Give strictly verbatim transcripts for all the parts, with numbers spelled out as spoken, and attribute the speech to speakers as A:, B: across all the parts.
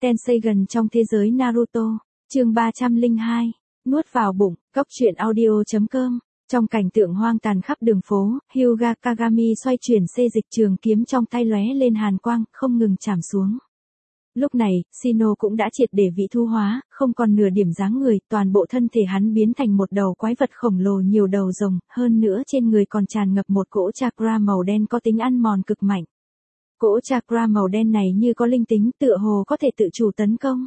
A: Tenseigan trong thế giới Naruto, chương ba trăm lẻ hai, nuốt vào bụng, cốc truyện audio.com. Trong cảnh tượng hoang tàn khắp đường phố, Hyuga Kagami xoay chuyển xê dịch trường kiếm trong tay lóe lên hàn quang, không ngừng chạm xuống. Lúc này, Shino cũng đã triệt để vị thu hóa, không còn nửa điểm dáng người, toàn bộ thân thể hắn biến thành một đầu quái vật khổng lồ nhiều đầu rồng, hơn nữa trên người còn tràn ngập một cỗ chakra màu đen có tính ăn mòn cực mạnh. Cỗ chakra màu đen này như có linh tính, tựa hồ có thể tự chủ tấn công.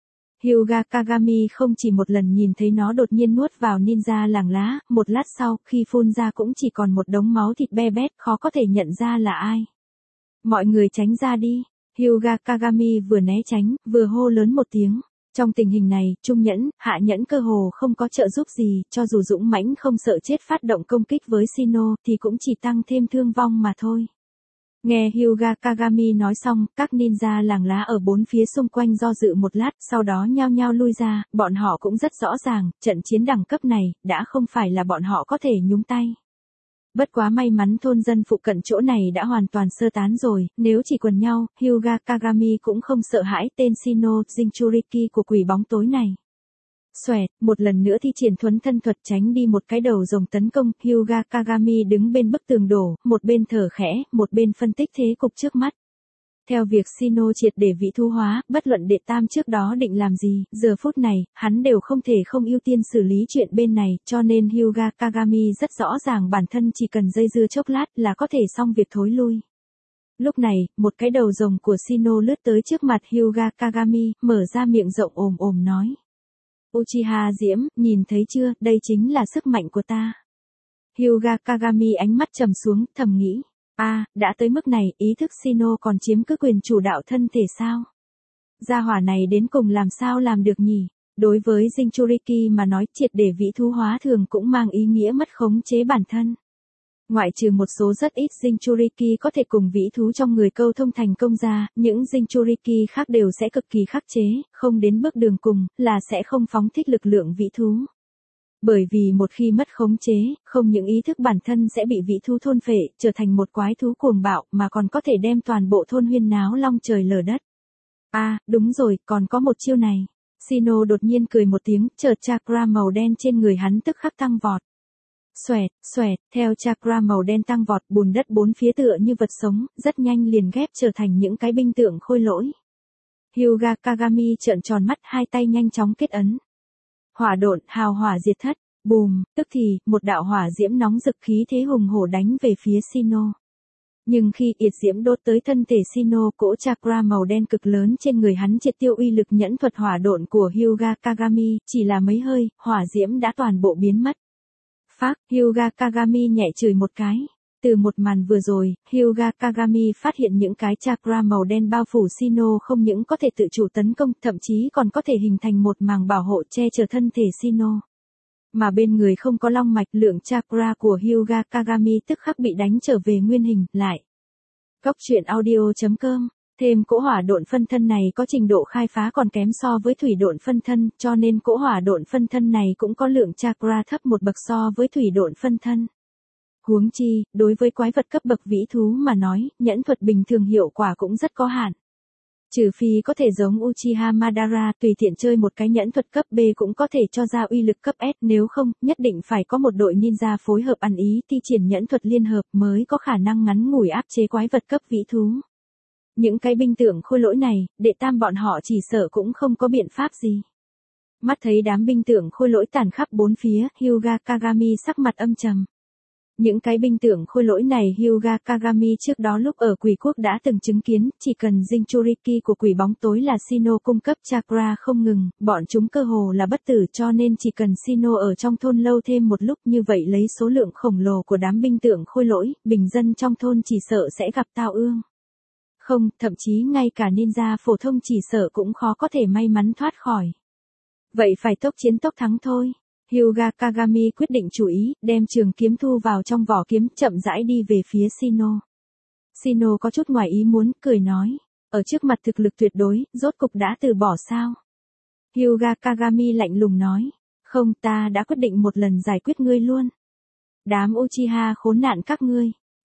A: Hyuga Kagami không chỉ một lần nhìn thấy nó đột nhiên nuốt vào ninja làng lá, một lát sau, khi phun ra cũng chỉ còn một đống máu thịt be bét, khó có thể nhận ra là ai. Mọi người tránh ra đi. Hyuga Kagami vừa né tránh, vừa hô lớn một tiếng. Trong tình hình này, trung nhẫn, hạ nhẫn cơ hồ không có trợ giúp gì, cho dù dũng mãnh không sợ chết phát động công kích với Shino, thì cũng chỉ tăng thêm thương vong mà thôi. Nghe Hyuga Kagami nói xong, các ninja làng lá ở bốn phía xung quanh do dự một lát, sau đó nhao nhao lui ra, bọn họ cũng rất rõ ràng, trận chiến đẳng cấp này, đã không phải là bọn họ có thể nhúng tay. Bất quá may mắn thôn dân phụ cận chỗ này đã hoàn toàn sơ tán rồi, nếu chỉ quần nhau, Hyuga Kagami cũng không sợ hãi tên Shino Jinchuriki của quỷ bóng tối này. Xoẹt, một lần nữa thi triển thuấn thân thuật tránh đi một cái đầu rồng tấn công, Hyuga Kagami đứng bên bức tường đổ, một bên thở khẽ, một bên phân tích thế cục trước mắt. Theo việc Shino triệt để vị thu hóa, bất luận đệ tam trước đó định làm gì, giờ phút này, hắn đều không thể không ưu tiên xử lý chuyện bên này, cho nên Hyuga Kagami rất rõ ràng bản thân chỉ cần dây dưa chốc lát là có thể xong việc thối lui. Lúc này, một cái đầu rồng của Shino lướt tới trước mặt Hyuga Kagami, mở ra miệng rộng ồm ồm nói. Uchiha Diễm, nhìn thấy chưa, đây chính là sức mạnh của ta. Hyuga Kagami ánh mắt trầm xuống, thầm nghĩ. a à, đã tới mức này, ý thức Shino còn chiếm cứ quyền chủ đạo thân thể sao? Gia hỏa này đến cùng làm sao làm được nhỉ? Đối với Jinchuriki mà nói triệt để vĩ thú hóa thường cũng mang ý nghĩa mất khống chế bản thân. Ngoại trừ một số rất ít Jinchuriki có thể cùng vĩ thú trong người câu thông thành công ra, những Jinchuriki khác đều sẽ cực kỳ khắc chế, không đến bước đường cùng, là sẽ không phóng thích lực lượng vĩ thú. Bởi vì một khi mất khống chế, không những ý thức bản thân sẽ bị vĩ thú thôn phệ, trở thành một quái thú cuồng bạo, mà còn có thể đem toàn bộ thôn huyên náo long trời lở đất. a à, đúng rồi, còn có một chiêu này. Shino đột nhiên cười một tiếng, chợt chakra màu đen trên người hắn tức khắc tăng vọt. Xoẹt, xoẹt, theo chakra màu đen tăng vọt, bùn đất bốn phía tựa như vật sống, rất nhanh liền ghép trở thành những cái binh tượng khôi lỗi. Hyuga Kagami trợn tròn mắt, hai tay nhanh chóng kết ấn. Hỏa độn, hào hỏa diệt thất, bùm, tức thì, một đạo hỏa diễm nóng rực khí thế hùng hổ đánh về phía Shino. Nhưng khi yệt diễm đốt tới thân thể Shino, cỗ chakra màu đen cực lớn trên người hắn triệt tiêu uy lực nhẫn thuật hỏa độn của Hyuga Kagami, chỉ là mấy hơi, hỏa diễm đã toàn bộ biến mất. Phác, Hyuga Kagami nhẹ chửi một cái. Từ một màn vừa rồi, Hyuga Kagami phát hiện những cái chakra màu đen bao phủ Shino không những có thể tự chủ tấn công, thậm chí còn có thể hình thành một màng bảo hộ che chở thân thể Shino. Mà bên người không có long mạch, lượng chakra của Hyuga Kagami tức khắc bị đánh trở về nguyên hình, lại. Cốc truyện audio.com. Thêm cỗ hỏa độn phân thân này có trình độ khai phá còn kém so với thủy độn phân thân, cho nên cỗ hỏa độn phân thân này cũng có lượng chakra thấp một bậc so với thủy độn phân thân. Huống chi, đối với quái vật cấp bậc vĩ thú mà nói, nhẫn thuật bình thường hiệu quả cũng rất có hạn. Trừ phi có thể giống Uchiha Madara tùy tiện chơi một cái nhẫn thuật cấp B cũng có thể cho ra uy lực cấp S, nếu không, nhất định phải có một đội ninja phối hợp ăn ý thi triển nhẫn thuật liên hợp mới có khả năng ngắn ngủi áp chế quái vật cấp vĩ thú. Những cái binh tượng khôi lỗi này, đệ tam bọn họ chỉ sợ cũng không có biện pháp gì. Mắt thấy đám binh tượng khôi lỗi tàn khắp bốn phía, Hyuga Kagami sắc mặt âm trầm. Những cái binh tượng khôi lỗi này Hyuga Kagami trước đó lúc ở quỷ quốc đã từng chứng kiến, chỉ cần Jinchuriki của quỷ bóng tối là Shino cung cấp chakra không ngừng, bọn chúng cơ hồ là bất tử, cho nên chỉ cần Shino ở trong thôn lâu thêm một lúc như vậy lấy số lượng khổng lồ của đám binh tượng khôi lỗi, bình dân trong thôn chỉ sợ sẽ gặp tao ương. Không, thậm chí ngay cả ninja phổ thông chỉ sợ cũng khó có thể may mắn thoát khỏi. Vậy phải tốc chiến tốc thắng thôi. Hyuga Kagami quyết định chú ý, đem trường kiếm thu vào trong vỏ kiếm, chậm rãi đi về phía Shino. Shino có chút ngoài ý muốn, cười nói. Ở trước mặt thực lực tuyệt đối, rốt cục đã từ bỏ sao? Hyuga Kagami lạnh lùng nói. Không, ta đã quyết định một lần giải quyết ngươi luôn. Đám Uchiha khốn nạn các ngươi.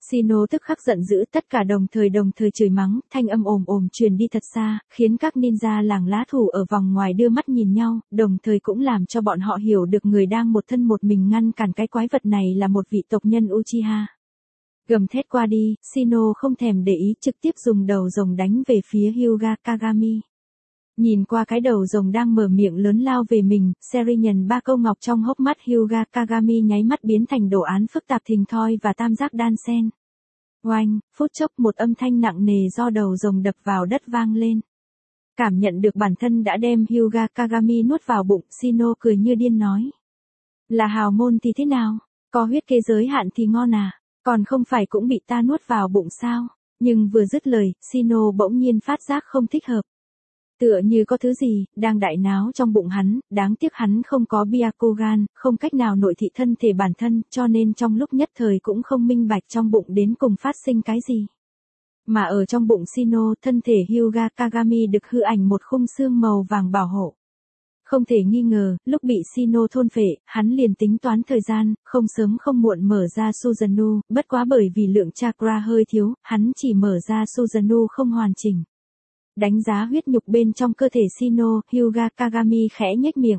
A: Shino tức khắc giận dữ, tất cả đồng thời đồng thời chửi mắng, thanh âm ồm ồm truyền đi thật xa, khiến các ninja làng lá thủ ở vòng ngoài đưa mắt nhìn nhau, đồng thời cũng làm cho bọn họ hiểu được người đang một thân một mình ngăn cản cái quái vật này là một vị tộc nhân Uchiha. Gầm thét qua đi, Shino không thèm để ý, trực tiếp dùng đầu rồng đánh về phía Hyuga Kagami. Nhìn qua cái đầu rồng đang mở miệng lớn lao về mình, Serinyàn ba câu ngọc trong hốc mắt Hyuga Kagami nháy mắt biến thành đồ án phức tạp thình thoi và tam giác đan xen. Oanh, phút chốc một âm thanh nặng nề do đầu rồng đập vào đất vang lên. Cảm nhận được bản thân đã đem Hyuga Kagami nuốt vào bụng, Shino cười như điên nói. Là hào môn thì thế nào? Có huyết kế giới hạn thì ngon à? Còn không phải cũng bị ta nuốt vào bụng sao? Nhưng vừa dứt lời, Shino bỗng nhiên phát giác không thích hợp. Tựa như có thứ gì, đang đại náo trong bụng hắn, đáng tiếc hắn không có Byakugan, không cách nào nội thị thân thể bản thân, cho nên trong lúc nhất thời cũng không minh bạch trong bụng đến cùng phát sinh cái gì. Mà ở trong bụng Shino, thân thể Hyuga Kagami được hư ảnh một khung xương màu vàng bảo hộ. Không thể nghi ngờ, lúc bị Shino thôn phệ, hắn liền tính toán thời gian, không sớm không muộn mở ra Susanoo, bất quá bởi vì lượng chakra hơi thiếu, hắn chỉ mở ra Susanoo không hoàn chỉnh. Đánh giá huyết nhục bên trong cơ thể Shino, Hyuga Kagami khẽ nhếch miệng.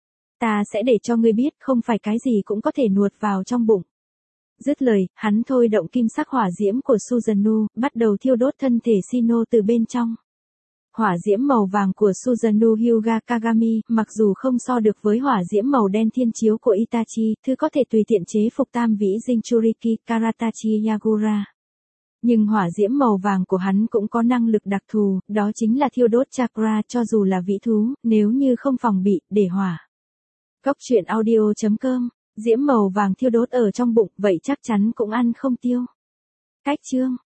A: Ta sẽ để cho ngươi biết không phải cái gì cũng có thể nuốt vào trong bụng. Dứt lời, hắn thôi động kim sắc hỏa diễm của Susanoo, bắt đầu thiêu đốt thân thể Shino từ bên trong. Hỏa diễm màu vàng của Susanoo Hyuga Kagami, mặc dù không so được với hỏa diễm màu đen thiên chiếu của Itachi, thứ có thể tùy tiện chế phục tam vĩ Jinchuriki Karatachi Yagura. Nhưng hỏa diễm màu vàng của hắn cũng có năng lực đặc thù, đó chính là thiêu đốt chakra cho dù là vĩ thú, nếu như không phòng bị, để hỏa. Góc truyện audio chấm com, diễm màu vàng thiêu đốt ở trong bụng, vậy chắc chắn cũng ăn không tiêu. Cách chương